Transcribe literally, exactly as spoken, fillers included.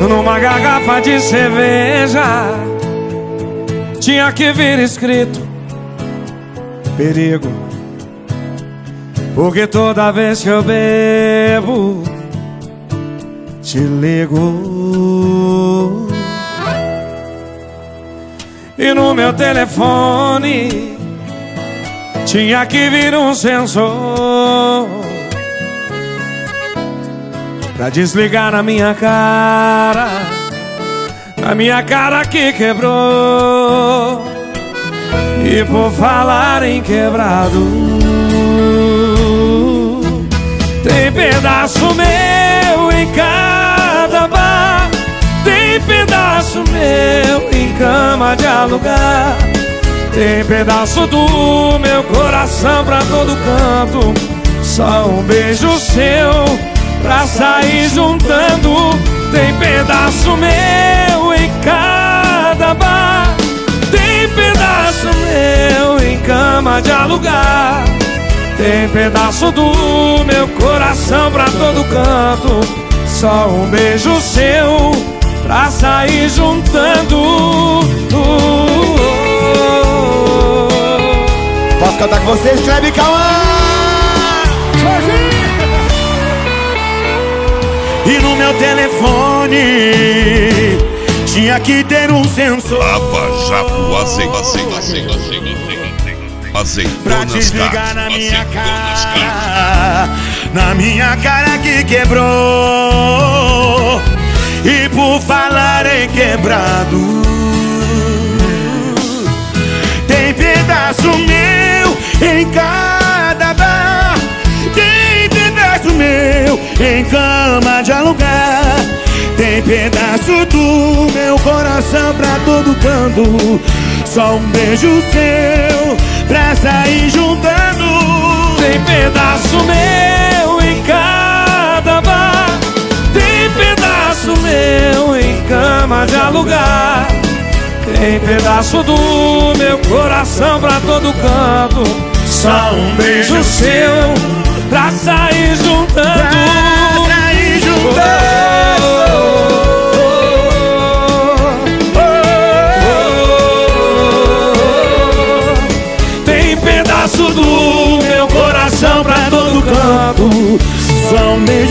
numa garrafa de cerveja tinha que vir escrito perigo, porque toda vez que eu bebo te ligo. E no meu telefone tinha que vir um sensor pra desligar na minha cara, na minha cara que quebrou. E por falar em quebrado, tem pedaço meu em cada bar, tem pedaço meu em cama de alugar, tem pedaço do meu coração pra todo canto. Só um beijo seu pra sair juntando. Tem pedaço meu em cada bar, tem pedaço meu em cama de alugar, tem pedaço do meu coração pra todo canto. Só um beijo seu pra sair juntando. Posso cantar com vocês, Kleber Cauã? E no meu telefone tinha que ter um sensor. Lava Jato, azeite, azeite, azeite, azeite, pra desligar na minha cara, na minha cara que quebrou. E por falar em quebrado, tem pedaço meu em cada bar, tem pedaço meu em cama de alugar, tem pedaço do meu coração pra todo canto. Só um beijo seu pra sair juntando. Tem pedaço meu em cada bar, tem pedaço meu em cama de alugar, tem pedaço do meu coração pra todo canto. Só um beijo seu pra sair juntando. Pra sair juntando. Tem pedaço do meu coração pra todo canto. Só um beijo